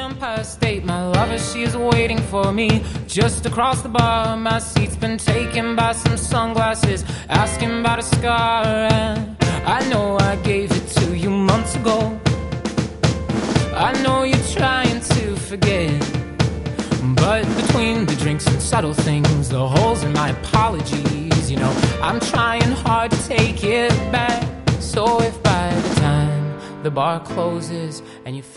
Empire State. My lover, she is waiting for me just across the bar. My seat's been taken by some sunglasses, asking about a scar. And I know I gave it to you months ago. I know you're trying to forget, but between the drinks and subtle things, the holes in my apologies, you know, I'm trying hard to take it back. So if by the time the bar closes and you